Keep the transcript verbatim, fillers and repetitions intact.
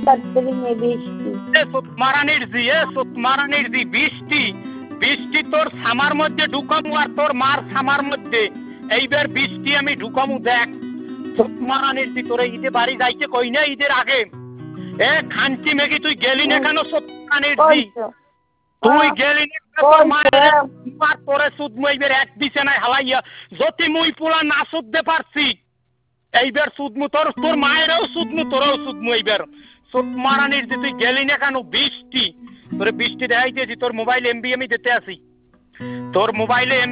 কাটরিনে বৃষ্টি এ সুত মারানির জি এ সুত মারানির জি বৃষ্টি বৃষ্টি তোর সামার মধ্যে ঢুকামু আর তোর মার সামার মধ্যে এইবার বৃষ্টি আমি ঢুকামু দেখ সুত মারানির জি তোরে ঈদে বাড়ি যাইতে কই না ঈদের আগে এ খানকি মেঘি তুই গেলি না কেন সুত মারানির জি তুই গেলি না তোর মায়ের মার তোরে সুদ মুইবের এক বিছানায় হালাইয়া যদি মুই পোলা না সুদতে পারছি এইবার সুদমু তোর তোর মায়েরও সুদমু তোরও সুদমু এইবার সুদ মারানির যে তুই গেলি না কেন বৃষ্টি তোর বৃষ্টি দেখাইতেছি তোর মোবাইল এমবি আমি দিতে আসি তোর মোবাইলে